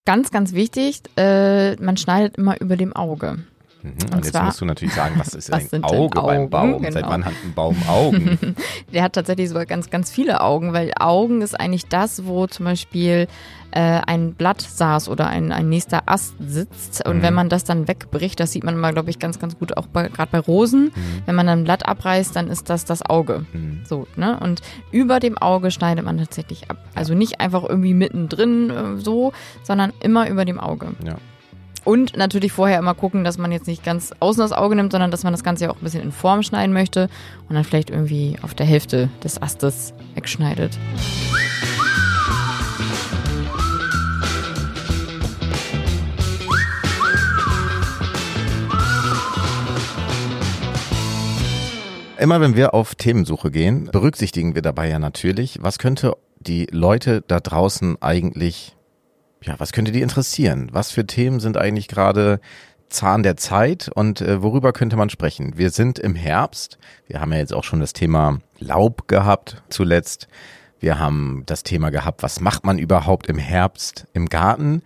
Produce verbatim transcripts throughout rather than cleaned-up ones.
Ganz, ganz wichtig, äh, man schneidet immer über dem Auge. Mhm, und, und jetzt zwar, musst du natürlich sagen, was ist was ein Auge Augen, beim Baum? genau. Seit wann hat ein Baum Augen? Der hat tatsächlich sogar ganz, ganz viele Augen, weil Augen ist eigentlich das, wo zum Beispiel äh, ein Blatt saß oder ein, ein nächster Ast sitzt. Und mhm. wenn man das dann wegbricht, das sieht man immer, glaube ich, ganz, ganz gut, auch gerade bei Rosen. Mhm. Wenn man dann ein Blatt abreißt, dann ist das das Auge. Mhm. So, ne? Und über dem Auge schneidet man tatsächlich ab. Also nicht einfach irgendwie mittendrin äh, so, sondern immer über dem Auge. Ja. Und natürlich vorher immer gucken, dass man jetzt nicht ganz außen das Auge nimmt, sondern dass man das Ganze ja auch ein bisschen in Form schneiden möchte und dann vielleicht irgendwie auf der Hälfte des Astes wegschneidet. Immer wenn wir auf Themensuche gehen, berücksichtigen wir dabei ja natürlich, was könnte die Leute da draußen eigentlich Ja, was könnte die interessieren? Was für Themen sind eigentlich gerade Zahn der Zeit und äh, worüber könnte man sprechen? Wir sind im Herbst. Wir haben ja jetzt auch schon das Thema Laub gehabt zuletzt. Wir haben das Thema gehabt, was macht man überhaupt im Herbst im Garten?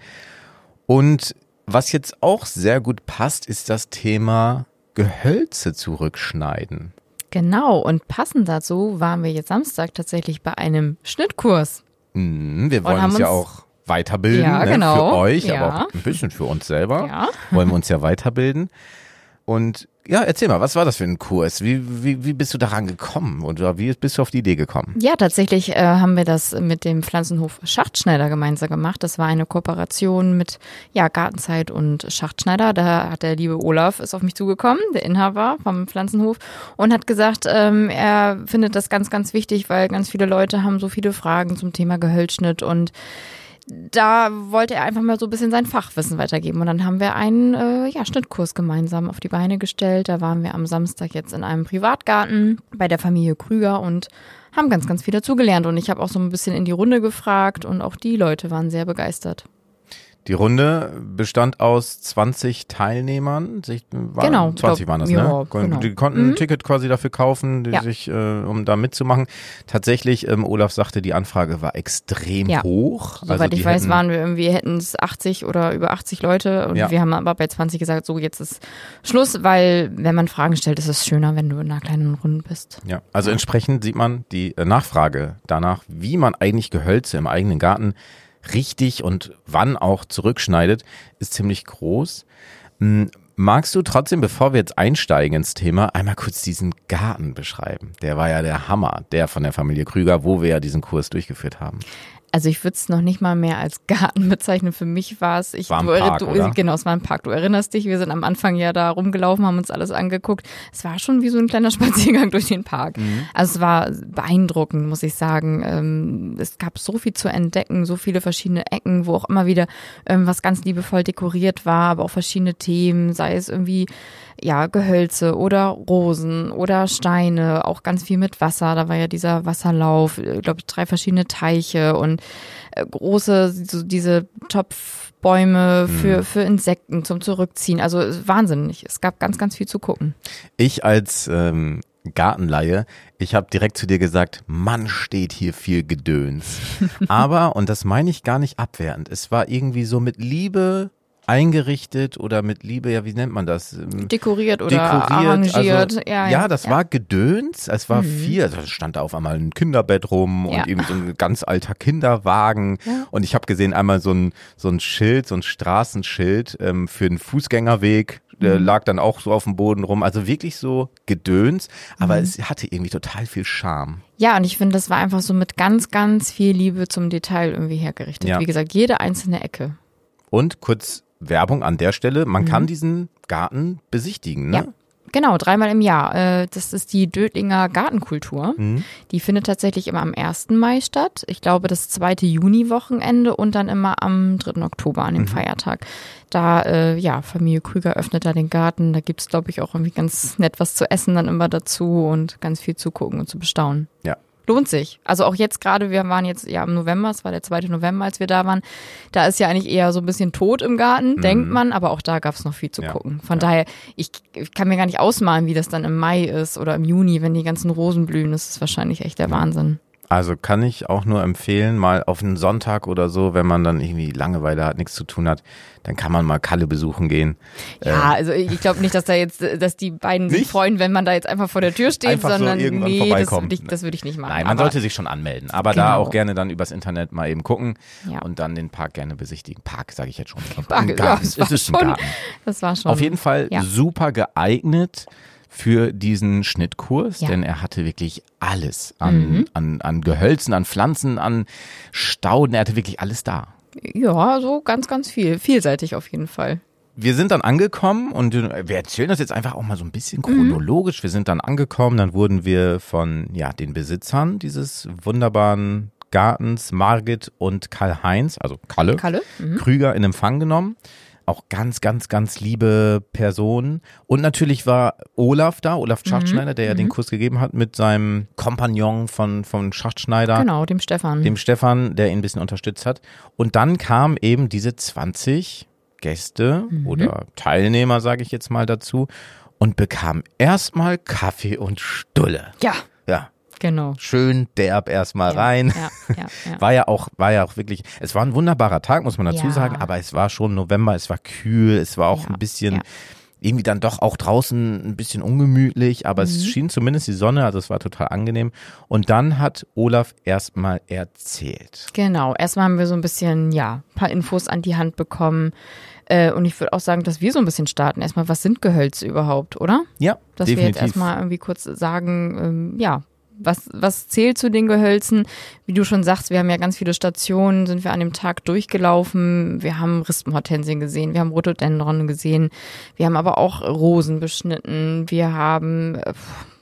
Und was jetzt auch sehr gut passt, ist das Thema Gehölze zurückschneiden. Genau, und passend dazu waren wir jetzt Samstag tatsächlich bei einem Schnittkurs. Mhm, wir wollen uns ja auch weiterbilden, ja, ne, genau. für euch, ja. aber auch ein bisschen für uns selber. Ja. Wollen wir uns ja weiterbilden. Und ja, erzähl mal, was war das für ein Kurs? Wie, wie, wie bist du daran gekommen oder wie bist du auf die Idee gekommen? Ja, tatsächlich äh, haben wir das mit dem Pflanzenhof Schachtschneider gemeinsam gemacht. Das war eine Kooperation mit ja, Gartenzeit und Schachtschneider. Da hat der liebe Olaf ist auf mich zugekommen, der Inhaber vom Pflanzenhof, und hat gesagt, ähm, er findet das ganz, ganz wichtig, weil ganz viele Leute haben so viele Fragen zum Thema Gehölzschnitt, und da wollte er einfach mal so ein bisschen sein Fachwissen weitergeben. Und dann haben wir einen äh, ja, Schnittkurs gemeinsam auf die Beine gestellt. Da waren wir am Samstag jetzt in einem Privatgarten bei der Familie Krüger und haben ganz, ganz viel dazugelernt. Und ich habe auch so ein bisschen in die Runde gefragt und auch die Leute waren sehr begeistert. Die Runde bestand aus zwanzig Teilnehmern. Waren, genau. zwanzig glaub, waren das, ja, ne? Genau. Die konnten mhm. ein Ticket quasi dafür kaufen, die ja. sich, äh, um da mitzumachen. Tatsächlich, ähm, Olaf sagte, die Anfrage war extrem ja. hoch. Soweit also ich weiß, hätten, waren wir irgendwie, hätten es achtzig oder über achtzig Leute, und ja. wir haben aber bei zwanzig gesagt, so jetzt ist Schluss, weil wenn man Fragen stellt, ist es schöner, wenn du in einer kleinen Runde bist. Ja, also ja. entsprechend sieht man die Nachfrage danach, wie man eigentlich Gehölze im eigenen Garten richtig und wann auch zurückschneidet, ist ziemlich groß. Magst du trotzdem, bevor wir jetzt einsteigen ins Thema, einmal kurz diesen Garten beschreiben? Der war ja der Hammer, der von der Familie Krüger, wo wir ja diesen Kurs durchgeführt haben. Also ich würde es noch nicht mal mehr als Garten bezeichnen. Für mich war es, ich, war ein du, Park, du, oder? Genau, es war ein Park. Du erinnerst dich, wir sind am Anfang ja da rumgelaufen, haben uns alles angeguckt. Es war schon wie so ein kleiner Spaziergang durch den Park. Mhm. Also es war beeindruckend, muss ich sagen. Ähm, es gab so viel zu entdecken, so viele verschiedene Ecken, wo auch immer wieder ähm, was ganz liebevoll dekoriert war, aber auch verschiedene Themen, sei es irgendwie ja Gehölze oder Rosen oder Steine, auch ganz viel mit Wasser. Da war ja dieser Wasserlauf, glaube ich, drei verschiedene Teiche und äh, große, so diese Topfbäume für, für Insekten zum Zurückziehen. Also wahnsinnig. Es gab ganz, ganz viel zu gucken. Ich als ähm, Gartenlaie, ich habe direkt zu dir gesagt, Mann, steht hier viel Gedöns. Aber, und das meine ich gar nicht abwertend, es war irgendwie so mit Liebe eingerichtet oder mit Liebe, ja, wie nennt man das? Dekoriert oder Dekoriert, arrangiert. Also, ja, ja, ja, das ja. war Gedöns, es war mhm. viel, also es stand da auf einmal ein Kinderbett rum ja. und eben so ein ganz alter Kinderwagen ja. und ich habe gesehen einmal so ein, so ein Schild, so ein Straßenschild ähm, für den Fußgängerweg, der mhm. lag dann auch so auf dem Boden rum, also wirklich so Gedöns, aber mhm. es hatte irgendwie total viel Charme. Ja, und ich finde, das war einfach so mit ganz, ganz viel Liebe zum Detail irgendwie hergerichtet. Ja. Wie gesagt, jede einzelne Ecke. Und kurz Werbung an der Stelle, man mhm. kann diesen Garten besichtigen, ne? Ja, genau, dreimal im Jahr. Das ist die Dötlinger Gartenkultur. Mhm. Die findet tatsächlich immer am ersten Mai statt. Ich glaube, das zweite Juni-Wochenende und dann immer am dritten Oktober an dem mhm. Feiertag. Da, äh, ja, Familie Krüger öffnet da den Garten. Da gibt's, glaube ich, auch irgendwie ganz nett was zu essen dann immer dazu und ganz viel zu gucken und zu bestaunen. Ja. Lohnt sich. Also auch jetzt gerade, wir waren jetzt ja im November, es war der zweite November, als wir da waren, da ist ja eigentlich eher so ein bisschen tot im Garten, mhm. denkt man, aber auch da gab es noch viel zu ja. gucken. Von ja. daher, ich, ich kann mir gar nicht ausmalen, wie das dann im Mai ist oder im Juni, wenn die ganzen Rosen blühen, das ist wahrscheinlich echt der ja. Wahnsinn. Also kann ich auch nur empfehlen, mal auf einen Sonntag oder so, wenn man dann irgendwie Langeweile hat, nichts zu tun hat, dann kann man mal Kalle besuchen gehen. Ja, also ich glaube nicht, dass da jetzt, dass die beiden sich Nicht? freuen, wenn man da jetzt einfach vor der Tür steht, Einfach so sondern irgendwann nee, das vorbeikommen. würde ich, das würde ich nicht machen. Nein, man aber, sollte sich schon anmelden, aber Genau. da auch gerne dann übers Internet mal eben gucken Ja. und dann den Park gerne besichtigen. Park sage ich jetzt schon. Park, Ein ja, Garten. das war Es ist ein schon- Garten. Das war schon. Auf jeden Fall ja. super geeignet für diesen Schnittkurs, Ja. denn er hatte wirklich alles an, Mhm. an, an Gehölzen, an Pflanzen, an Stauden, er hatte wirklich alles da. Ja, so ganz, ganz viel. Vielseitig auf jeden Fall. Wir sind dann angekommen und wir erzählen das jetzt einfach auch mal so ein bisschen chronologisch. Wir sind dann angekommen, dann wurden wir von ja den Besitzern dieses wunderbaren Gartens, Margit und Karl-Heinz, also Kalle, Kalle? Mhm. Krüger in Empfang genommen. Auch ganz, ganz, ganz liebe Personen. Und natürlich war Olaf da, Olaf Schachtschneider, der ja den Kurs gegeben hat mit seinem Kompagnon von, von Schachtschneider. Genau, dem Stefan. Dem Stefan, der ihn ein bisschen unterstützt hat. Und dann kamen eben diese zwanzig Gäste Mhm. oder Teilnehmer, sage ich jetzt mal dazu, und bekamen erstmal Kaffee und Stulle. ja, Ja, genau. schön derb erstmal Ja, rein. Ja, ja, ja. War ja auch, war ja auch wirklich, es war ein wunderbarer Tag, muss man dazu Ja. sagen, aber es war schon November, es war kühl, es war auch Ja, ein bisschen, ja. irgendwie dann doch auch draußen ein bisschen ungemütlich, aber Mhm. es schien zumindest die Sonne, also es war total angenehm. Und dann hat Olaf erstmal erzählt. Genau, erstmal haben wir so ein bisschen, ja, ein paar Infos an die Hand bekommen. Äh, und ich würde auch sagen, dass wir so ein bisschen starten. Erstmal, was sind Gehölze überhaupt, oder? Ja, Dass wir definitiv. jetzt erstmal irgendwie kurz sagen, ähm, ja, was, was zählt zu den Gehölzen? Wie du schon sagst, wir haben ja ganz viele Stationen, sind wir an dem Tag durchgelaufen. Wir haben Rispenhortensien gesehen, wir haben Rhododendron gesehen, wir haben aber auch Rosen beschnitten, wir haben äh,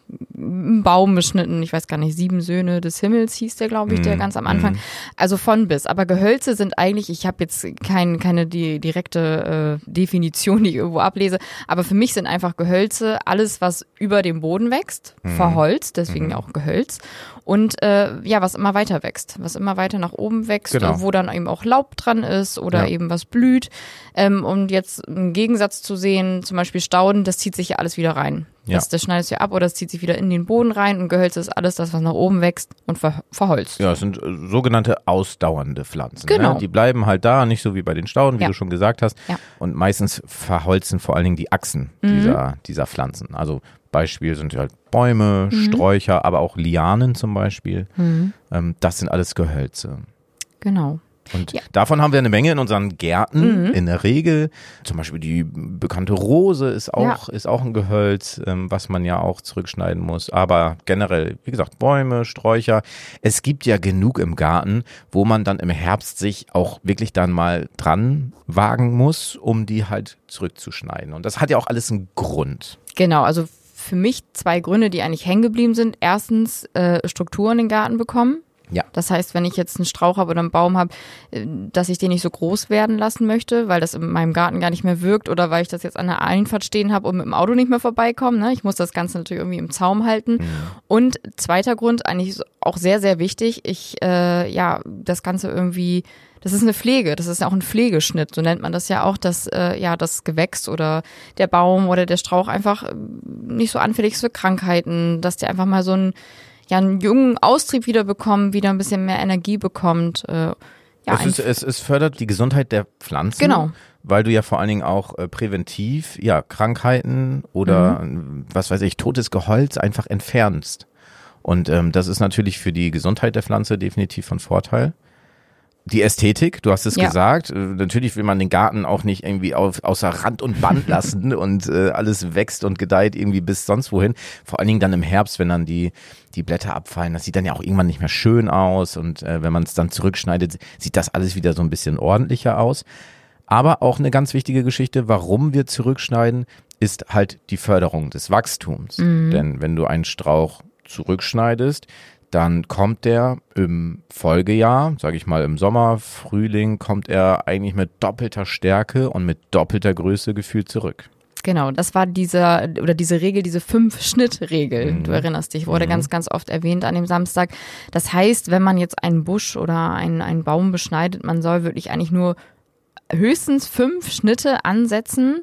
einen Baum beschnitten, ich weiß gar nicht, Sieben Söhne des Himmels hieß der, glaube ich, der Mhm. ganz am Anfang. Also von bis. Aber Gehölze sind eigentlich, ich habe jetzt kein, keine die, direkte äh, Definition, die ich irgendwo ablese, aber für mich sind einfach Gehölze alles, was über dem Boden wächst, verholzt, deswegen auch Gehölz. Und äh, ja, was immer weiter wächst, was immer weiter nach oben wächst, Genau. wo dann eben auch Laub dran ist oder Ja. eben was blüht. Ähm, und jetzt im Gegensatz zu sehen, zum Beispiel Stauden, das zieht sich ja alles wieder rein. Ja. Das, das schneidest du ja ab oder das zieht sich wieder in den Boden rein und Gehölze ist alles das, was nach oben wächst und ver verholzt. Ja, es sind äh, sogenannte ausdauernde Pflanzen. Genau. Ne? Die bleiben halt da, nicht so wie bei den Stauden, wie Ja. du schon gesagt hast. Ja. Und meistens verholzen vor allen Dingen die Achsen Mhm. dieser, dieser Pflanzen. Also Beispiel sind halt Bäume, Mhm. Sträucher, aber auch Lianen zum Beispiel. Ähm, das sind alles Gehölze. Genau. Und Ja. davon haben wir eine Menge in unseren Gärten, Mhm. in der Regel. Zum Beispiel die bekannte Rose ist auch, ist auch ein Gehölz, ähm, was man ja auch zurückschneiden muss. Aber generell, wie gesagt, Bäume, Sträucher. Es gibt ja genug im Garten, wo man dann im Herbst sich auch wirklich dann mal dran wagen muss, um die halt zurückzuschneiden. Und das hat ja auch alles einen Grund. Genau, also für mich zwei Gründe, die eigentlich hängen geblieben sind. Erstens, äh, Struktur in den Garten bekommen. Ja. Das heißt, wenn ich jetzt einen Strauch habe oder einen Baum habe, äh, dass ich den nicht so groß werden lassen möchte, weil das in meinem Garten gar nicht mehr wirkt oder weil ich das jetzt an der Einfahrt stehen habe und mit dem Auto nicht mehr vorbeikomme. Ne? Ich muss das Ganze natürlich irgendwie im Zaum halten. Mhm. Und zweiter Grund, eigentlich auch sehr, sehr wichtig, ich, äh, ja, das Ganze irgendwie, das ist eine Pflege, das ist auch ein Pflegeschnitt, so nennt man das ja auch, dass äh, ja das Gewächs oder der Baum oder der Strauch einfach äh, nicht so anfällig ist für Krankheiten, dass der einfach mal so ein ja, einen jungen Austrieb wieder bekommen, wieder ein bisschen mehr Energie bekommt. Äh, ja, es, ist, es, es fördert die Gesundheit der Pflanzen. Genau. Weil du ja vor allen Dingen auch äh, präventiv ja Krankheiten oder Mhm. was weiß ich, totes Gehölz einfach entfernst. Und ähm, das ist natürlich für die Gesundheit der Pflanze definitiv von Vorteil. Die Ästhetik, du hast es Ja. gesagt, äh, natürlich will man den Garten auch nicht irgendwie auf, außer Rand und Band lassen und äh, alles wächst und gedeiht irgendwie bis sonst wohin. Vor allen Dingen dann im Herbst, wenn dann die, die Blätter abfallen, das sieht dann ja auch irgendwann nicht mehr schön aus und äh, wenn man es dann zurückschneidet, sieht das alles wieder so ein bisschen ordentlicher aus. Aber auch eine ganz wichtige Geschichte, warum wir zurückschneiden, ist halt die Förderung des Wachstums. Denn wenn du einen Strauch zurückschneidest, dann kommt der im Folgejahr, sage ich mal im Sommer, Frühling, kommt er eigentlich mit doppelter Stärke und mit doppelter Größe gefühlt zurück. Genau, das war dieser oder diese Regel, diese Fünf-Schnitt-Regel. Mhm. Du erinnerst dich, wurde mhm. ganz, ganz oft erwähnt an dem Samstag. Das heißt, wenn man jetzt einen Busch oder einen, einen Baum beschneidet, man soll wirklich eigentlich nur höchstens fünf Schnitte ansetzen,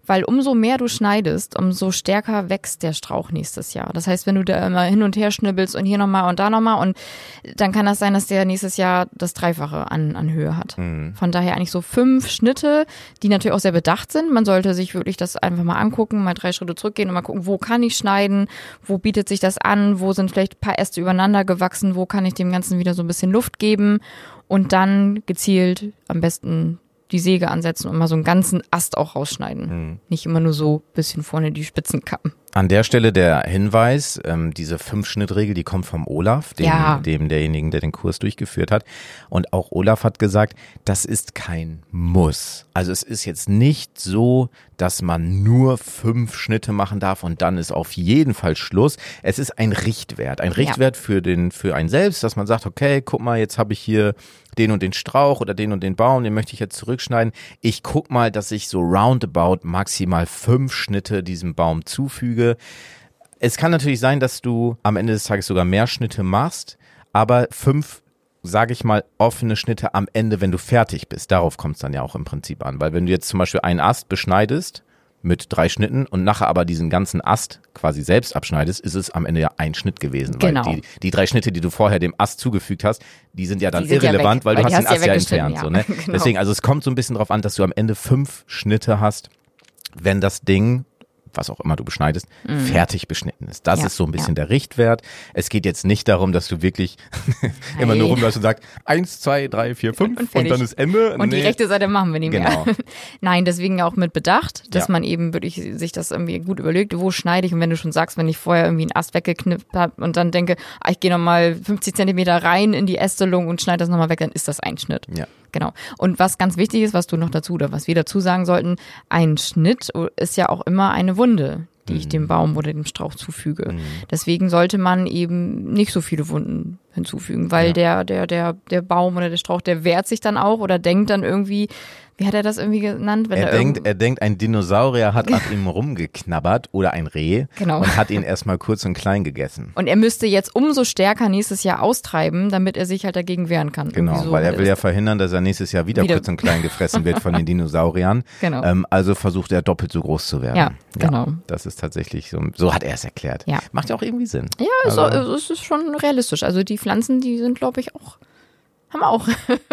weil umso mehr du schneidest, umso stärker wächst der Strauch nächstes Jahr. Das heißt, wenn du da immer hin und her schnibbelst und hier nochmal und da nochmal und dann kann das sein, dass der nächstes Jahr das Dreifache an, an Höhe hat. Mhm. Von daher eigentlich so fünf Schnitte, die natürlich auch sehr bedacht sind. Man sollte sich wirklich das einfach mal angucken, mal drei Schritte zurückgehen und mal gucken, wo kann ich schneiden, wo bietet sich das an, wo sind vielleicht ein paar Äste übereinander gewachsen, wo kann ich dem Ganzen wieder so ein bisschen Luft geben und dann gezielt am besten die Säge ansetzen und mal so einen ganzen Ast auch rausschneiden. Mhm. Nicht immer nur so ein bisschen vorne die Spitzen kappen. An der Stelle der Hinweis, ähm, diese Fünf-Schnitt-Regel, die kommt vom Olaf, dem, ja. dem derjenigen, der den Kurs durchgeführt hat. Und auch Olaf hat gesagt, das ist kein Muss. Also es ist jetzt nicht so, dass man nur fünf Schnitte machen darf und dann ist auf jeden Fall Schluss. Es ist ein Richtwert, ein Richtwert ja. für den, für einen selbst, dass man sagt, okay, guck mal, jetzt habe ich hier den und den Strauch oder den und den Baum, den möchte ich jetzt zurückschneiden. Ich guck mal, dass ich so roundabout maximal fünf Schnitte diesem Baum zufüge. Es kann natürlich sein, dass du am Ende des Tages sogar mehr Schnitte machst, aber fünf, sage ich mal, offene Schnitte am Ende, wenn du fertig bist. Darauf kommt es dann ja auch im Prinzip an, weil wenn du jetzt zum Beispiel einen Ast beschneidest mit drei Schnitten und nachher aber diesen ganzen Ast quasi selbst abschneidest, ist es am Ende ja ein Schnitt gewesen. Genau. Weil die, die drei Schnitte, die du vorher dem Ast zugefügt hast, die sind ja dann sind irrelevant, ja weil, weil du hast den Ast ja, ja entfernt. Ja. So, ne? Genau. Deswegen, also es kommt so ein bisschen drauf an, dass du am Ende fünf Schnitte hast, wenn das Ding, was auch immer du beschneidest, mm. fertig beschnitten ist. Das ja, ist so ein bisschen ja. der Richtwert. Es geht jetzt nicht darum, dass du wirklich immer nur rumläufst und sagst, eins, zwei, drei, vier, fünf und, und dann ist Ende. Und nee. die rechte Seite machen wir nicht genau. mehr. Nein, deswegen auch mit Bedacht, dass ja. man eben wirklich sich das irgendwie gut überlegt, wo schneide ich und wenn du schon sagst, wenn ich vorher irgendwie einen Ast weggeknippt habe und dann denke, ah, ich gehe nochmal fünfzig Zentimeter rein in die Ästelung und schneide das nochmal weg, dann ist das ein Schnitt. Ja. Genau. Und was ganz wichtig ist, was du noch dazu oder was wir dazu sagen sollten, ein Schnitt ist ja auch immer eine Wunde, die ich dem Baum oder dem Strauch zufüge. Mhm. Deswegen sollte man eben nicht so viele Wunden hinzufügen, weil ja. der, der, der, der Baum oder der Strauch, der wehrt sich dann auch oder denkt dann irgendwie, wie hat er das irgendwie genannt? Wenn er, denkt, er denkt, ein Dinosaurier hat an ihm rumgeknabbert oder ein Reh genau. und hat ihn erstmal kurz und klein gegessen. Und er müsste jetzt umso stärker nächstes Jahr austreiben, damit er sich halt dagegen wehren kann. Genau, so weil er will ja verhindern, dass er nächstes Jahr wieder, wieder kurz und klein gefressen wird von den Dinosauriern. Genau. Ähm, also versucht er doppelt so groß zu werden. Ja, genau. Ja, das ist tatsächlich so, so hat er es erklärt. Ja. Macht ja auch irgendwie Sinn. Ja, also, also, es ist schon realistisch. Also die Pflanzen, die sind, glaube ich, auch haben auch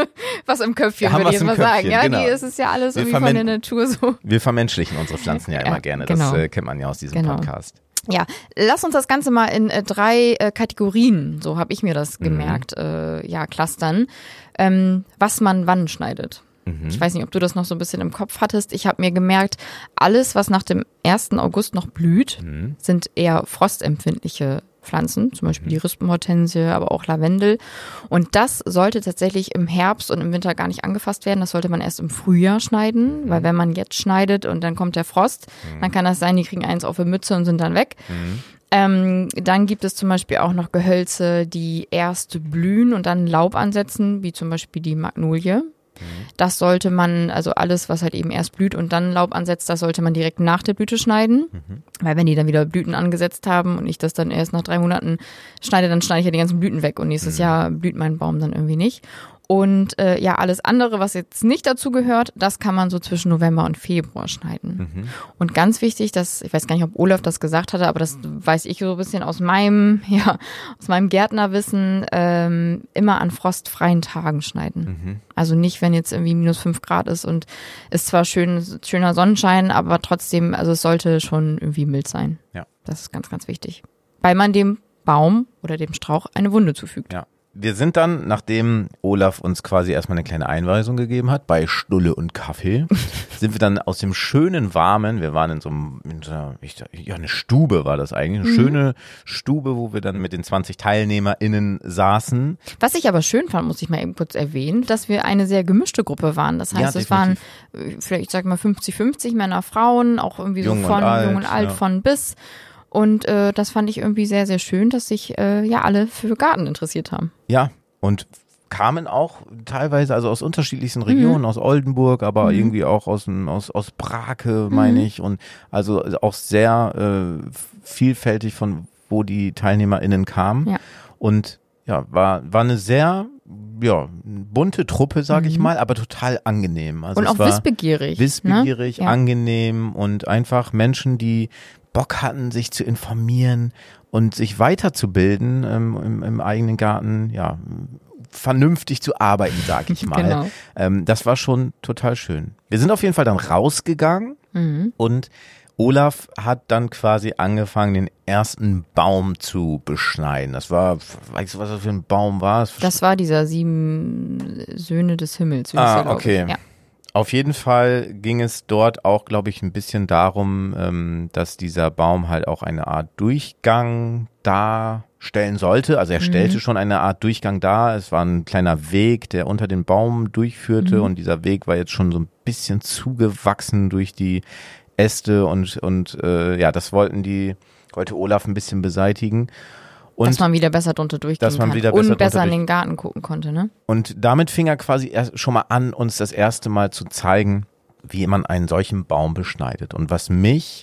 was im Köpfchen, ja, würde ich jetzt mal Köpfchen, sagen. Ja, genau. die ist es ja alles wir irgendwie von der Natur so. Wir vermenschlichen unsere Pflanzen ja immer ja, gerne. Das genau. äh, kennt man ja aus diesem genau. Podcast. Ja, lass uns das Ganze mal in äh, drei äh, Kategorien, so habe ich mir das gemerkt, mhm. äh, ja, clustern, ähm, was man wann schneidet. Mhm. Ich weiß nicht, ob du das noch so ein bisschen im Kopf hattest. Ich habe mir gemerkt, alles, was nach dem ersten August noch blüht, mhm. sind eher frostempfindliche Pflanzen, zum Beispiel die Rispenhortensie, aber auch Lavendel. Und das sollte tatsächlich im Herbst und im Winter gar nicht angefasst werden. Das sollte man erst im Frühjahr schneiden, weil wenn man jetzt schneidet und dann kommt der Frost, mhm. dann kann das sein, die kriegen eins auf die Mütze und sind dann weg. Mhm. Ähm, dann gibt es zum Beispiel auch noch Gehölze, die erst blühen und dann Laub ansetzen, wie zum Beispiel die Magnolie. Das sollte man, also alles, was halt eben erst blüht und dann Laub ansetzt, das sollte man direkt nach der Blüte schneiden. Mhm. Weil wenn die dann wieder Blüten angesetzt haben und ich das dann erst nach drei Monaten schneide, dann schneide ich ja die ganzen Blüten weg und nächstes mhm. Jahr blüht mein Baum dann irgendwie nicht. Und äh, ja, alles andere, was jetzt nicht dazu gehört, das kann man so zwischen November und Februar schneiden. Mhm. Und ganz wichtig, dass, ich weiß gar nicht, ob Olaf das gesagt hatte, aber das weiß ich so ein bisschen aus meinem, ja, aus meinem Gärtnerwissen, ähm, immer an frostfreien Tagen schneiden. Mhm. Also nicht, wenn jetzt irgendwie minus fünf Grad ist und ist zwar schön, schöner Sonnenschein, aber trotzdem, also es sollte schon irgendwie mild sein. Ja. Das ist ganz, ganz wichtig. Weil man dem Baum oder dem Strauch eine Wunde zufügt. Ja. Wir sind dann, nachdem Olaf uns quasi erstmal eine kleine Einweisung gegeben hat, bei Stulle und Kaffee, sind wir dann aus dem schönen Warmen, wir waren in so einem, in so einer, ja, eine Stube war das eigentlich, eine mhm. schöne Stube, wo wir dann mit den zwanzig TeilnehmerInnen saßen. Was ich aber schön fand, muss ich mal eben kurz erwähnen, dass wir eine sehr gemischte Gruppe waren. Das heißt, ja, es waren vielleicht, ich sag mal, fünfzig fünfzig Männer, Frauen, auch irgendwie so jung von alt, jung und alt, ja. von bis. Und äh, das fand ich irgendwie sehr, sehr schön, dass sich äh, ja alle für Garten interessiert haben. Ja, und kamen auch teilweise also aus unterschiedlichsten Regionen, mhm. aus Oldenburg, aber mhm. irgendwie auch aus, aus, aus Brake, meine mhm. ich. Und also auch sehr äh, vielfältig von wo die TeilnehmerInnen kamen. Ja. Und ja, war, war eine sehr ja, bunte Truppe, sage ich mal, aber total angenehm. Also und auch wissbegierig. Wissbegierig, ne? ja. angenehm und einfach Menschen, die Bock hatten, sich zu informieren und sich weiterzubilden ähm, im, im eigenen Garten, ja, vernünftig zu arbeiten, sag ich mal. Genau. Ähm, das war schon total schön. Wir sind auf jeden Fall dann rausgegangen Mhm. und Olaf hat dann quasi angefangen, den ersten Baum zu beschneiden. Das war, weißt du, was das für ein Baum war? Das, das war dieser sieben Söhne des Himmels. ah, okay. Ja. Auf jeden Fall ging es dort auch, glaube ich, ein bisschen darum, ähm, dass dieser Baum halt auch eine Art Durchgang darstellen sollte. Also er stellte mhm. schon eine Art Durchgang dar. Es war ein kleiner Weg, der unter den Baum durchführte mhm. und dieser Weg war jetzt schon so ein bisschen zugewachsen durch die Äste und und äh, ja, das wollten die, wollte Olaf ein bisschen beseitigen. Und dass man wieder besser drunter durchgehen dass man kann wieder besser und besser in durch- den Garten gucken konnte, ne? Und damit fing er quasi erst schon mal an, uns das erste Mal zu zeigen, wie man einen solchen Baum beschneidet. Und was mich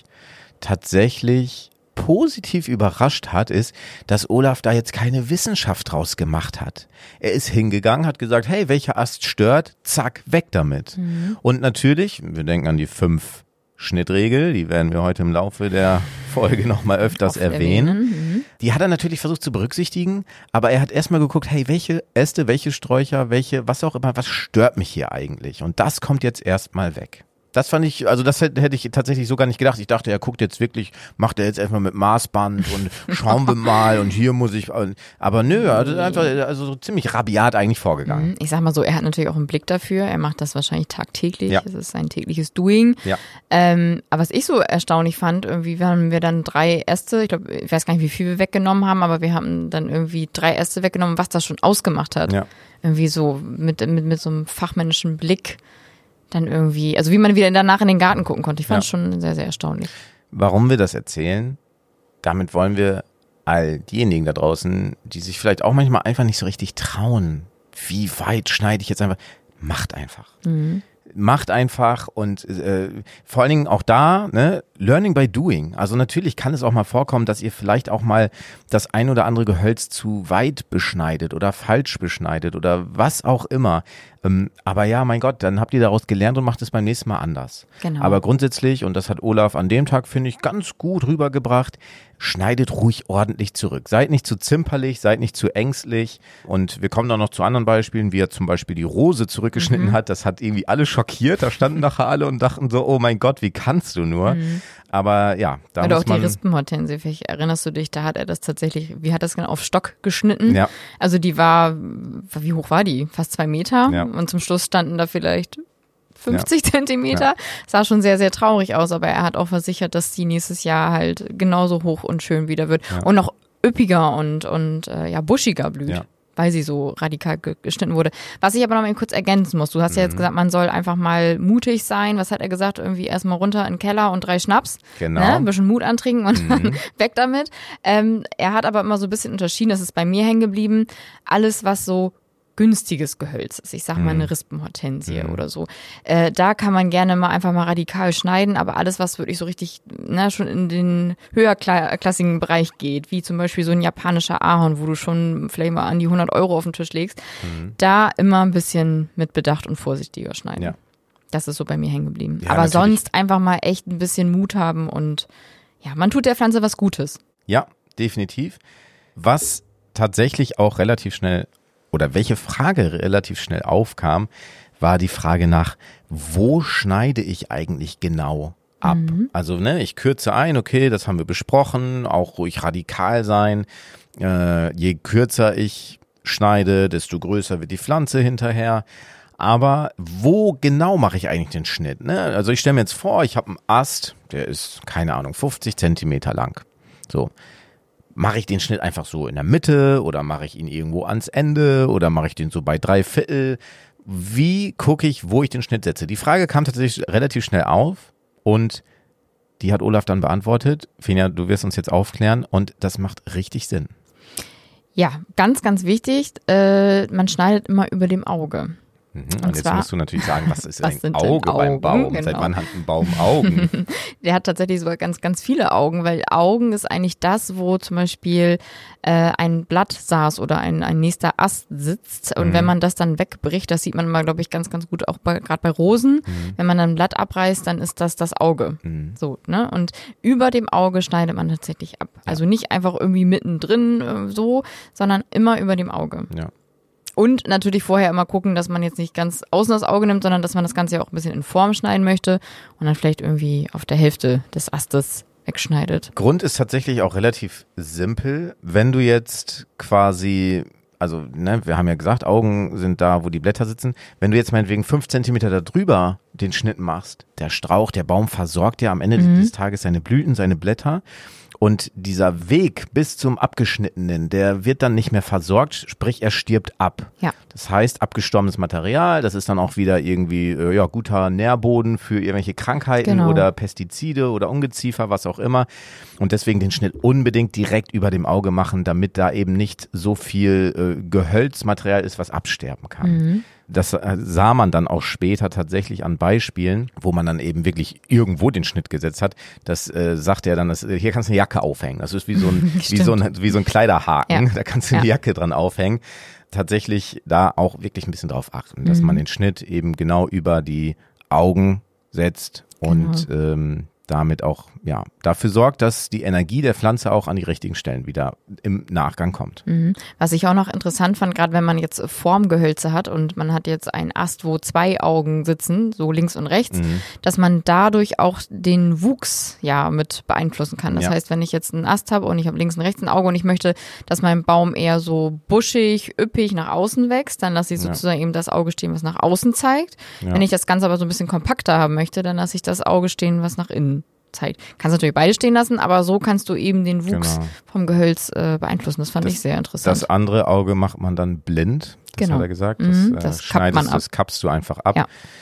tatsächlich positiv überrascht hat, ist, dass Olaf da jetzt keine Wissenschaft draus gemacht hat. Er ist hingegangen, hat gesagt, hey, welcher Ast stört? Zack, weg damit. Mhm. Und natürlich, wir denken an die fünf Schnittregel, die werden wir heute im Laufe der Folge nochmal öfters Oft erwähnen. erwähnen. Mhm. Die hat er natürlich versucht zu berücksichtigen, aber er hat erstmal geguckt, hey, welche Äste, welche Sträucher, welche, was auch immer, was stört mich hier eigentlich? Und das kommt jetzt erstmal weg. Das fand ich, also das hätte ich tatsächlich so gar nicht gedacht. Ich dachte, er guckt jetzt wirklich, macht er jetzt erstmal mit Maßband und schauen wir mal und hier muss ich, aber nö, er ist einfach also so ziemlich rabiat eigentlich vorgegangen. Ich sag mal so, er hat natürlich auch einen Blick dafür, er macht das wahrscheinlich tagtäglich, ja. es ist sein tägliches Doing. Ja. Ähm, aber was ich so erstaunlich fand, irgendwie haben wir dann drei Äste, ich glaube, ich weiß gar nicht, wie viel wir weggenommen haben, aber wir haben dann irgendwie drei Äste weggenommen, was das schon ausgemacht hat. Ja. Irgendwie so mit, mit, mit so einem fachmännischen Blick. Dann irgendwie, also wie man wieder danach in den Garten gucken konnte. Ich fand es ja. schon sehr, sehr erstaunlich. Warum wir das erzählen, damit wollen wir all diejenigen da draußen, die sich vielleicht auch manchmal einfach nicht so richtig trauen, wie weit schneide ich jetzt einfach, macht einfach. Mhm. Macht einfach und äh, vor allen Dingen auch da, ne, Learning by Doing. Also natürlich kann es auch mal vorkommen, dass ihr vielleicht auch mal das ein oder andere Gehölz zu weit beschneidet oder falsch beschneidet oder was auch immer. Ähm, aber ja, mein Gott, dann habt ihr daraus gelernt und macht es beim nächsten Mal anders. Genau. Aber grundsätzlich, und das hat Olaf an dem Tag, finde ich, ganz gut rübergebracht, schneidet ruhig ordentlich zurück. Seid nicht zu zimperlich, seid nicht zu ängstlich. Und wir kommen dann noch zu anderen Beispielen, wie er zum Beispiel die Rose zurückgeschnitten mhm. hat. Das hat irgendwie alle schockiert. Da standen nachher alle und dachten so, oh mein Gott, wie kannst du nur? Mhm. Aber ja, da Oder muss auch man... die Rispenhortensie, vielleicht erinnerst du dich, da hat er das tatsächlich, wie hat das genau, auf Stock geschnitten. Ja. Also die war, wie hoch war die? Fast zwei Meter. Ja. Und zum Schluss standen da vielleicht fünfzig ja. Zentimeter. Ja. Sah schon sehr, sehr traurig aus, aber er hat auch versichert, dass die nächstes Jahr halt genauso hoch und schön wieder wird. Ja. Und noch üppiger und, und äh, ja, buschiger blüht. Ja. Weil sie so radikal geschnitten wurde. Was ich aber noch mal kurz ergänzen muss. Du hast mhm. ja jetzt gesagt, man soll einfach mal mutig sein. Was hat er gesagt? Irgendwie erstmal runter in den Keller und drei Schnaps. Genau. Ne? Ein bisschen Mut antrinken und mhm. dann weg damit. Ähm, er hat aber immer so ein bisschen unterschieden, das ist bei mir hängen geblieben. Alles, was so günstiges Gehölz ist. Ich sag mal eine Rispenhortensie mhm. oder so. Äh, da kann man gerne mal einfach mal radikal schneiden, aber alles, was wirklich so richtig, na, schon in den höherklassigen Bereich geht, wie zum Beispiel so ein japanischer Ahorn, wo du schon vielleicht mal an die hundert Euro auf den Tisch legst, mhm. da immer ein bisschen mit Bedacht und vorsichtiger schneiden. Ja. Das ist so bei mir hängen geblieben. Ja, aber natürlich. Sonst einfach mal echt ein bisschen Mut haben und ja, man tut der Pflanze was Gutes. Ja, definitiv. Was tatsächlich auch relativ schnell oder welche Frage relativ schnell aufkam, war die Frage nach, wo schneide ich eigentlich genau ab? Mhm. Also ne, ich kürze ein, okay, das haben wir besprochen, auch ruhig radikal sein. Äh, je kürzer ich schneide, desto größer wird die Pflanze hinterher. Aber wo genau mache ich eigentlich den Schnitt? Ne? Also ich stelle mir jetzt vor, ich habe einen Ast, der ist, keine Ahnung, fünfzig Zentimeter lang. So. Mache ich den Schnitt einfach so in der Mitte oder mache ich ihn irgendwo ans Ende oder mache ich den so bei drei Viertel? Wie gucke ich, wo ich den Schnitt setze? Die Frage kam tatsächlich relativ schnell auf und die hat Olaf dann beantwortet. Fenja, du wirst uns jetzt aufklären und das macht richtig Sinn. Ja, ganz, ganz wichtig, äh, man schneidet immer über dem Auge. Mhm. Und, Und jetzt zwar, musst du natürlich sagen, was ist was ein sind denn Auge beim Augen? Baum? Genau. Seit wann hat ein Baum Augen? Der hat tatsächlich sogar ganz, ganz viele Augen, weil Augen ist eigentlich das, wo zum Beispiel äh, ein Blatt saß oder ein, ein nächster Ast sitzt. Und Mhm. wenn man das dann wegbricht, das sieht man immer, glaube ich, ganz, ganz gut auch bei, gerade bei Rosen. Mhm. Wenn man dann ein Blatt abreißt, dann ist das das Auge. Mhm. So, ne? Und über dem Auge schneidet man tatsächlich ab. Also nicht einfach irgendwie mittendrin äh, so, sondern immer über dem Auge. Ja. Und natürlich vorher immer gucken, dass man jetzt nicht ganz außen das Auge nimmt, sondern dass man das Ganze ja auch ein bisschen in Form schneiden möchte und dann vielleicht irgendwie auf der Hälfte des Astes wegschneidet. Grund ist tatsächlich auch relativ simpel. Wenn du jetzt quasi, also ne, wir haben ja gesagt, Augen sind da, wo die Blätter sitzen. Wenn du jetzt meinetwegen fünf Zentimeter da drüber den Schnitt machst, der Strauch, der Baum versorgt ja am Ende Mhm. des Tages seine Blüten, seine Blätter. Und dieser Weg bis zum Abgeschnittenen, der wird dann nicht mehr versorgt, sprich er stirbt ab. Ja. Das heißt, abgestorbenes Material, das ist dann auch wieder irgendwie äh, ja, guter Nährboden für irgendwelche Krankheiten Genau. oder Pestizide oder Ungeziefer, was auch immer. Und deswegen den Schnitt unbedingt direkt über dem Auge machen, damit da eben nicht so viel äh, Gehölzmaterial ist, was absterben kann. Mhm. Das äh, sah man dann auch später tatsächlich an Beispielen, wo man dann eben wirklich irgendwo den Schnitt gesetzt hat. Das äh, sagt er dann, das, äh, hier kannst du eine Jacke aufhängen. Das ist wie so ein, wie so ein, wie so ein Kleiderhaken. Ja. Da kannst du eine Ja. Jacke dran aufhängen. Tatsächlich da auch wirklich ein bisschen drauf achten, dass Mhm. man den Schnitt eben genau über die Augen setzt und ähm, damit auch ja dafür sorgt, dass die Energie der Pflanze auch an die richtigen Stellen wieder im Nachgang kommt. Mhm. Was ich auch noch interessant fand, gerade wenn man jetzt Formgehölze hat und man hat jetzt einen Ast, wo zwei Augen sitzen, so links und rechts, Mhm. dass man dadurch auch den Wuchs ja mit beeinflussen kann. Das Ja. heißt, wenn ich jetzt einen Ast habe und ich habe links und rechts ein Auge und ich möchte, dass mein Baum eher so buschig, üppig nach außen wächst, dann lasse ich Ja. sozusagen eben das Auge stehen, was nach außen zeigt. Ja. Wenn ich das Ganze aber so ein bisschen kompakter haben möchte, dann lasse ich das Auge stehen, was nach innen zeigt. Kannst natürlich beide stehen lassen, aber so kannst du eben den Wuchs Genau. vom Gehölz äh, beeinflussen. Das fand Das- ich sehr interessant. Das andere Auge macht man dann blind, das Genau. hat er gesagt. Mhm, Das, das äh, kappt schneidest, man ab. das kappst du einfach ab. Ja.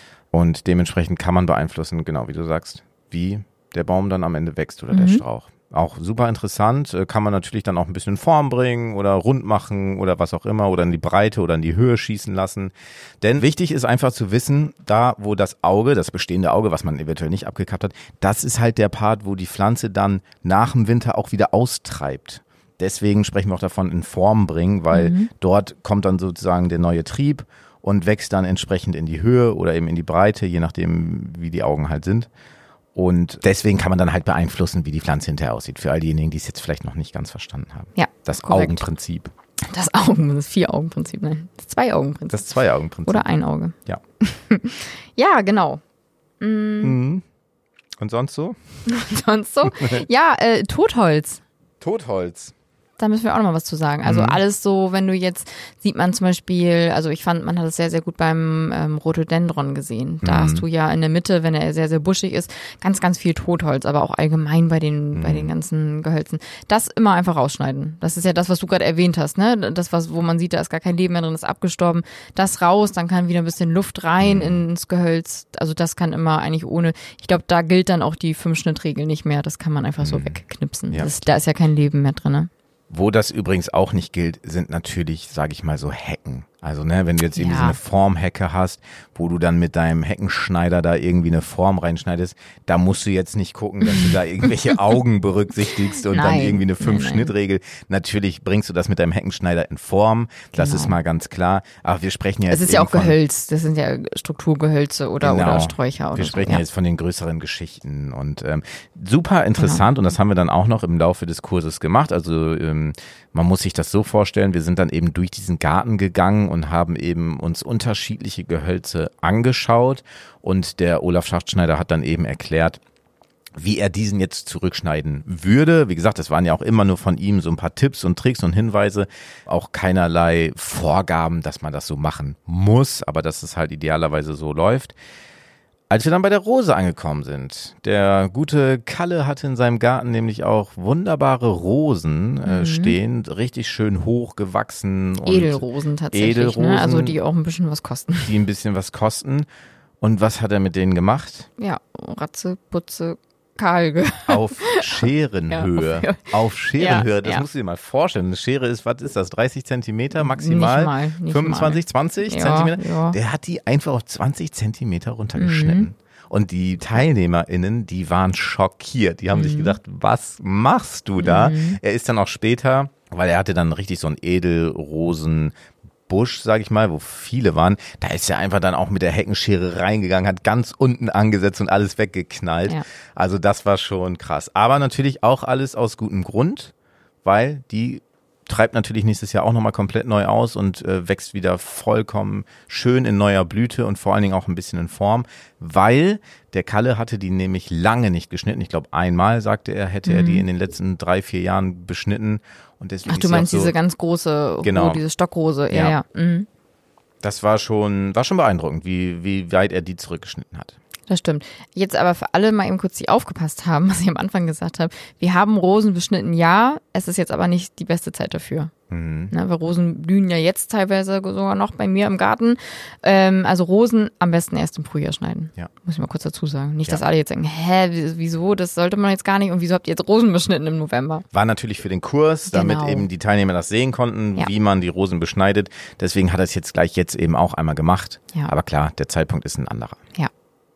Und dementsprechend kann man beeinflussen, genau wie du sagst, wie der Baum dann am Ende wächst oder der Mhm. Strauch. Auch super interessant, äh, kann man natürlich dann auch ein bisschen in Form bringen oder rund machen oder was auch immer oder in die Breite oder in die Höhe schießen lassen. Denn wichtig ist einfach zu wissen, da wo das Auge, das bestehende Auge, was man eventuell nicht abgekappt hat, das ist halt der Part, wo die Pflanze dann nach dem Winter auch wieder austreibt. Deswegen sprechen wir auch davon in Form bringen, weil Mhm. dort kommt dann sozusagen der neue Trieb und wächst dann entsprechend in die Höhe oder eben in die Breite, je nachdem, wie die Augen halt sind. Und deswegen kann man dann halt beeinflussen, wie die Pflanze hinterher aussieht. Für all diejenigen, die es jetzt vielleicht noch nicht ganz verstanden haben. Ja, Das korrekt. Augenprinzip. Das Augen, das Vier-Augen-Prinzip, nein, das Zwei-Augen-Prinzip. Das Zwei-Augen-Prinzip. Oder ein Auge. Ja. Ja, genau. Mhm. Und sonst so? Sonst so? Ja, äh, Totholz. Totholz. Da müssen wir auch noch mal was zu sagen. Also Mhm. alles so, wenn du jetzt, sieht man zum Beispiel, also ich fand, man hat es sehr, sehr gut beim ähm, Rhododendron gesehen. Da Mhm. hast du ja in der Mitte, wenn er sehr, sehr buschig ist, ganz, ganz viel Totholz, aber auch allgemein bei den, Mhm. bei den ganzen Gehölzen. Das immer einfach rausschneiden. Das ist ja das, was du gerade erwähnt hast, ne? Das, was, wo man sieht, da ist gar kein Leben mehr drin, ist abgestorben. Das raus, dann kann wieder ein bisschen Luft rein Mhm. ins Gehölz. Also das kann immer eigentlich ohne, ich glaube, da gilt dann auch die Fünf-Schnitt-Regel nicht mehr. Das kann man einfach so Mhm. wegknipsen. Ja. Das, da ist ja kein Leben mehr drin, ne? Wo das übrigens auch nicht gilt, sind natürlich, sage ich mal, so Hecken. Also ne, wenn du jetzt irgendwie Ja. so eine Formhecke hast, wo du dann mit deinem Heckenschneider da irgendwie eine Form reinschneidest, da musst du jetzt nicht gucken, dass du da irgendwelche Augen berücksichtigst und dann Nein, irgendwie eine nein, Fünf-Schnitt-Regel. Natürlich bringst du das mit deinem Heckenschneider in Form, das Genau. ist mal ganz klar. Aber wir sprechen ja jetzt Es ist ja eben auch von, Gehölz, das sind ja Strukturgehölze oder, Genau. oder Sträucher oder Wir so. sprechen Ja. ja jetzt von den größeren Geschichten und ähm, super interessant und das haben wir dann auch noch im Laufe des Kurses gemacht. Also ähm, man muss sich das so vorstellen, wir sind dann eben durch diesen Garten gegangen und haben eben uns unterschiedliche Gehölze angeschaut und der Olaf Schachtschneider hat dann eben erklärt, wie er diesen jetzt zurückschneiden würde. Wie gesagt, das waren ja auch immer nur von ihm so ein paar Tipps und Tricks und Hinweise, auch keinerlei Vorgaben, dass man das so machen muss, aber dass es halt idealerweise so läuft. Als wir dann bei der Rose angekommen sind, der gute Kalle hatte in seinem Garten nämlich auch wunderbare Rosen äh, Mhm. stehen, richtig schön hoch gewachsen und Edelrosen tatsächlich, Edelrosen. ne? Also die auch ein bisschen was kosten. die ein bisschen was kosten. Und was hat er mit denen gemacht? Ja, Ratze, Putze, kahl. Ge- Auf Scherenhöhe. Ja, auf, auf Scherenhöhe, ja, das ja. musst du dir mal vorstellen. Eine Schere ist, was ist das, dreißig Zentimeter maximal? Nicht mal, nicht fünfundzwanzig, mal. zwanzig Ja, Zentimeter? ja. Der hat die einfach auf zwanzig Zentimeter runtergeschnitten. Mhm. Und die TeilnehmerInnen, die waren schockiert. Die haben Mhm. sich gedacht, was machst du da? Mhm. Er ist dann auch später, weil er hatte dann richtig so einen Edelrosen Busch, sag ich mal, wo viele waren, da ist er einfach dann auch mit der Heckenschere reingegangen, hat ganz unten angesetzt und alles weggeknallt. Ja. Also das war schon krass. Aber natürlich auch alles aus gutem Grund, weil die treibt natürlich nächstes Jahr auch nochmal komplett neu aus und äh, wächst wieder vollkommen schön in neuer Blüte und vor allen Dingen auch ein bisschen in Form, weil der Kalle hatte die nämlich lange nicht geschnitten. Ich glaube einmal, sagte er, hätte Mhm. er die in den letzten drei, vier Jahren beschnitten. Und deswegen Ach, ist du sie auch meinst so, diese ganz große, Genau. oh, diese Stockrose. Ja, Ja. ja. Mhm. das war schon, war schon beeindruckend, wie, wie weit er die zurückgeschnitten hat. Das stimmt. Jetzt aber für alle mal eben kurz, die aufgepasst haben, was ich am Anfang gesagt habe. Wir haben Rosen beschnitten, ja. Es ist jetzt aber nicht die beste Zeit dafür. Mhm. Ne, weil Rosen blühen ja jetzt teilweise sogar noch bei mir im Garten. Ähm, also Rosen am besten erst im Frühjahr schneiden. Ja. Muss ich mal kurz dazu sagen. Nicht, Ja. dass alle jetzt denken, hä, wieso? Das sollte man jetzt gar nicht. Und wieso habt ihr jetzt Rosen beschnitten im November? War natürlich für den Kurs, damit Genau. eben die Teilnehmer das sehen konnten, Ja. wie man die Rosen beschneidet. Deswegen hat er es jetzt gleich jetzt eben auch einmal gemacht. Ja. Aber klar, der Zeitpunkt ist ein anderer. Ja,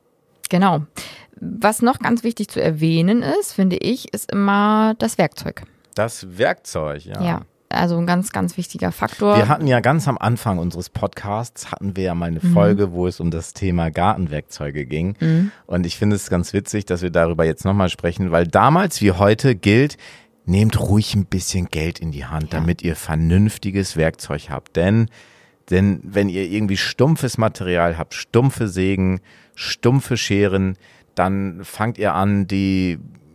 genau. Was noch ganz wichtig zu erwähnen ist, finde ich, ist immer das Werkzeug. Das Werkzeug, ja. Ja, also ein ganz, ganz wichtiger Faktor. Wir hatten ja ganz am Anfang unseres Podcasts, hatten wir ja mal eine Folge, wo es um das Thema Gartenwerkzeuge ging. Mhm. Und ich finde es ganz witzig, dass wir darüber jetzt nochmal sprechen, weil damals wie heute gilt, nehmt ruhig ein bisschen Geld in die Hand, Ja. damit ihr vernünftiges Werkzeug habt. Denn, denn wenn ihr irgendwie stumpfes Material habt, stumpfe Sägen, stumpfe Scheren, dann fangt ihr an, die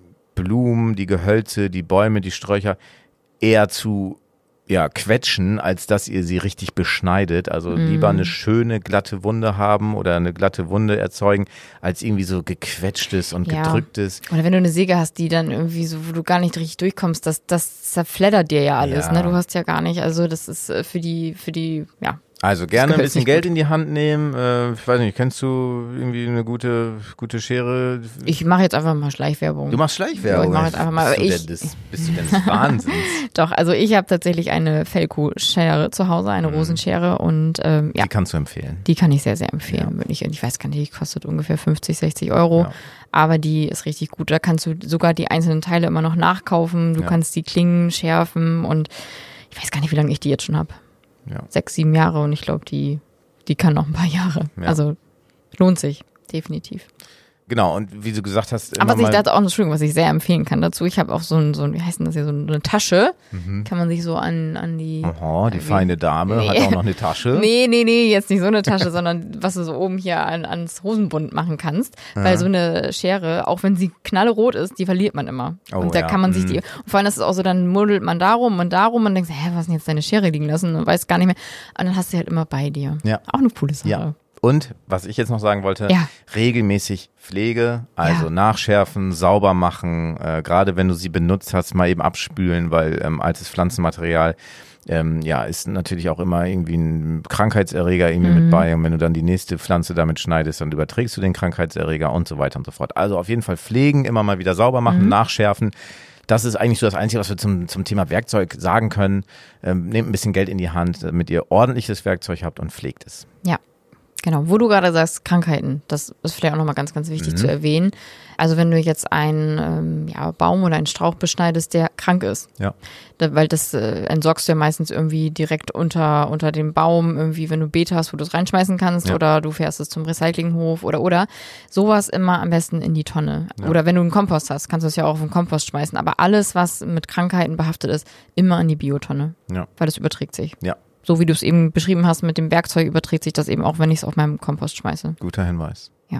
Blumen, die Gehölze, die Bäume, die Sträucher eher zu ja, quetschen, als dass ihr sie richtig beschneidet. Also Mm. lieber eine schöne, glatte Wunde haben oder eine glatte Wunde erzeugen, als irgendwie so gequetschtes und Ja. gedrücktes. Oder wenn du eine Säge hast, die dann irgendwie so, wo du gar nicht richtig durchkommst, das, das zerfleddert dir ja alles, Ja. ne? Du hast ja gar nicht, also das ist äh, für die, für die, ja. Also gerne ein gehört bisschen nicht Geld gut. in die Hand nehmen. Äh, ich weiß nicht, kennst du irgendwie eine gute, gute Schere? Ich mache jetzt einfach mal Schleichwerbung. Du machst Schleichwerbung. Ja, ich mach jetzt einfach mal- Bist du ich- denn des, bist du denn des Wahnsinns? Doch, also ich habe tatsächlich eine Felco-Schere zu Hause, eine Rosenschere und ähm, ja, Die kannst du empfehlen. die kann ich sehr, sehr empfehlen. Wenn ich, ich weiß gar nicht, die kostet ungefähr fünfzig, sechzig Euro, Ja. aber die ist richtig gut. Da kannst du sogar die einzelnen Teile immer noch nachkaufen. Du Ja. kannst die Klingen schärfen und ich weiß gar nicht, wie lange ich die jetzt schon habe. Ja. Sechs, sieben Jahre und ich glaube, die, die kann noch ein paar Jahre. Ja. Also lohnt sich, definitiv. Genau, und wie du gesagt hast, Aber immer was ich mal, dachte auch, Entschuldigung, was ich sehr empfehlen kann dazu, ich habe auch so ein, so ein, wie heißt denn das hier, so eine Tasche, kann man sich so an, an die... Oho, die wie- feine Dame Nee. hat auch noch eine Tasche. Nee, nee, nee, jetzt nicht so eine Tasche, sondern was du so oben hier an, ans Hosenbund machen kannst. Weil so eine Schere, auch wenn sie knallerot ist, die verliert man immer. Oh, und da ja. kann man sich Mhm. die, und vor allem ist es auch so, dann muddelt man darum und darum und denkst, hä, was ist denn jetzt deine Schere liegen lassen und weiß gar nicht mehr. Und dann hast du sie halt immer bei dir. Ja. Auch eine coole Sache. Ja. Und was ich jetzt noch sagen wollte, Ja. regelmäßig Pflege, also Ja. nachschärfen, sauber machen, äh, gerade wenn du sie benutzt hast, mal eben abspülen, weil ähm, altes Pflanzenmaterial ähm, ja ist natürlich auch immer irgendwie ein Krankheitserreger irgendwie Mhm. mit bei und wenn du dann die nächste Pflanze damit schneidest, dann überträgst du den Krankheitserreger und so weiter und so fort. Also auf jeden Fall pflegen, immer mal wieder sauber machen, Mhm. nachschärfen. Das ist eigentlich so das Einzige, was wir zum, zum Thema Werkzeug sagen können. Ähm, nehmt ein bisschen Geld in die Hand, damit ihr ordentliches Werkzeug habt und pflegt es. Ja, genau. Wo du gerade sagst, Krankheiten, das ist vielleicht auch nochmal ganz, ganz wichtig Mhm. zu erwähnen. Also wenn du jetzt einen ähm, ja, Baum oder einen Strauch beschneidest, der krank ist, Ja. da, weil das äh, entsorgst du ja meistens irgendwie direkt unter, unter dem Baum, irgendwie wenn du Beete hast, wo du es reinschmeißen kannst Ja. oder du fährst es zum Recyclinghof oder oder. Sowas immer am besten in die Tonne. Ja. Oder wenn du einen Kompost hast, kannst du es ja auch auf den Kompost schmeißen. Aber alles, was mit Krankheiten behaftet ist, immer in die Biotonne, Ja. weil das überträgt sich. Ja. So wie du es eben beschrieben hast mit dem Werkzeug, überträgt sich das eben auch, wenn ich es auf meinem Kompost schmeiße. Guter Hinweis. Ja.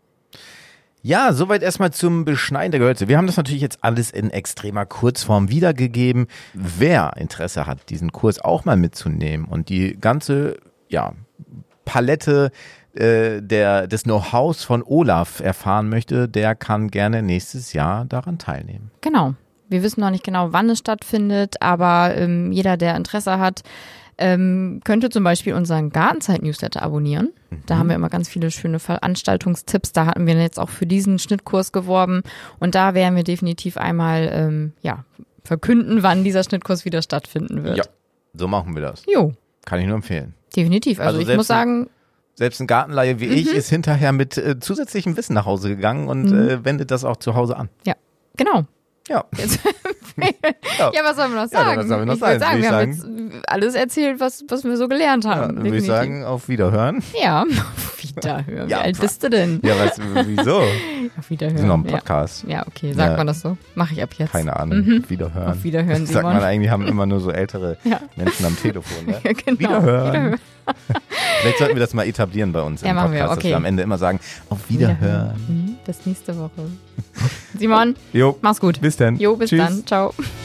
Ja, soweit erstmal zum Beschneiden der Gehölze. Wir haben das natürlich jetzt alles in extremer Kurzform wiedergegeben. Wer Interesse hat, diesen Kurs auch mal mitzunehmen und die ganze ja, Palette äh, der, des Know-hows von Olaf erfahren möchte, der kann gerne nächstes Jahr daran teilnehmen. Genau. Wir wissen noch nicht genau, wann es stattfindet, aber ähm, jeder, der Interesse hat, ähm, könnt ihr zum Beispiel unseren Gartenzeit-Newsletter abonnieren. Mhm. Da haben wir immer ganz viele schöne Veranstaltungstipps. Da hatten wir jetzt auch für diesen Schnittkurs geworben. Und da werden wir definitiv einmal ähm, ja, verkünden, wann dieser Schnittkurs wieder stattfinden wird. Ja, so machen wir das. Jo. Kann ich nur empfehlen. Definitiv. Also, also ich muss sagen... Selbst ein Gartenlaie wie mhm. ich ist hinterher mit äh, zusätzlichem Wissen nach Hause gegangen und mhm. äh, wendet das auch zu Hause an. Ja, genau. Ja. Jetzt, ja. ja, was sollen wir noch sagen? Ja, was sollen wir noch ich sagen? sagen, wir sagen, haben jetzt alles erzählt, was, was wir so gelernt haben. Ja, würde ich sagen, auf Wiederhören. Ja, auf Wiederhören. Ja, wie alt bist du denn? Ja, was, wieso? Auf Wiederhören. Das ist noch ein Podcast. Ja, ja okay, sagt ja. man das so? Mache ich ab jetzt. Keine Ahnung, mhm. auf Wiederhören. Auf Wiederhören, Simon. Sagt man eigentlich, haben immer nur so ältere ja. Menschen am Telefon. Ne? Ja, genau. Wiederhören. Wiederhören. Vielleicht sollten wir das mal etablieren bei uns ja, im Podcast, wir. Okay. dass wir am Ende immer sagen, auf Wiederhören. Wiederhören. Bis nächste Woche. Simon, jo. mach's gut. Bis dann. Jo, bis Tschüss. dann. Ciao.